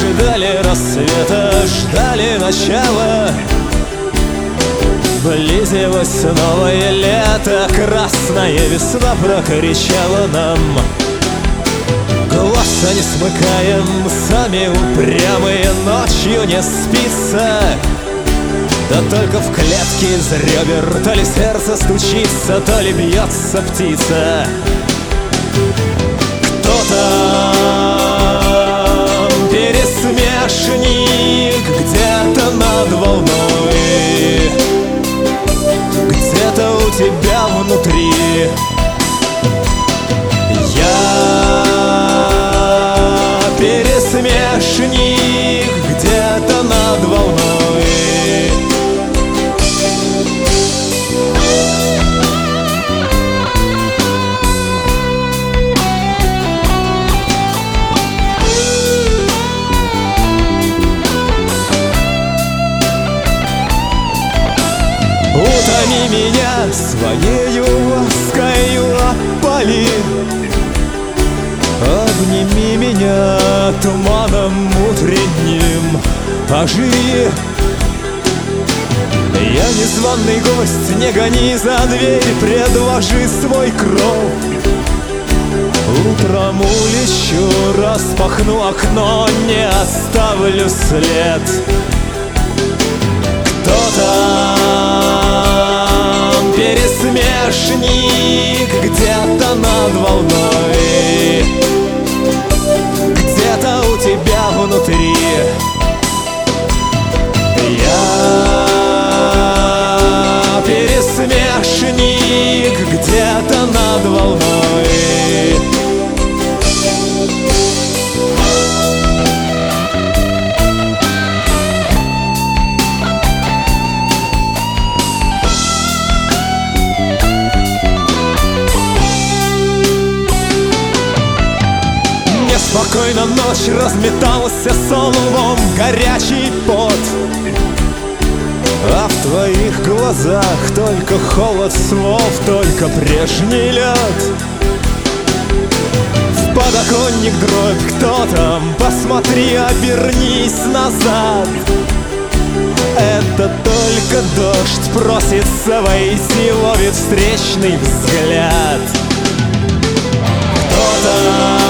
ждали рассвета, ждали начала. Близилось новое лето, красная весна прокричала нам: глаза не смыкаем, сами упрямые, ночью не спится. Да только в клетке из ребер то ли сердце стучится, то ли бьется птица. Кто там пересмешник где-то над волной, где-то у тебя внутри. Я пересмешник где-то над волной. Утоми меня своею ласкою, опали. Обними меня туманом утренним, оживи. Я незваный гость, не гони за дверь, предложи свой кров. Утром улечу, распахну окно, не оставлю след. Кто там пересмешник где-то над волной, где-то у тебя внутри. Я пересмешник где-то над волной. Спокойно ночь, разметался солнцем горячий пот, а в твоих глазах только холод слов, только прежний лед. В подоконник дробь, кто там? Посмотри, обернись назад. Это только дождь просится войти, ловит встречный взгляд. Кто там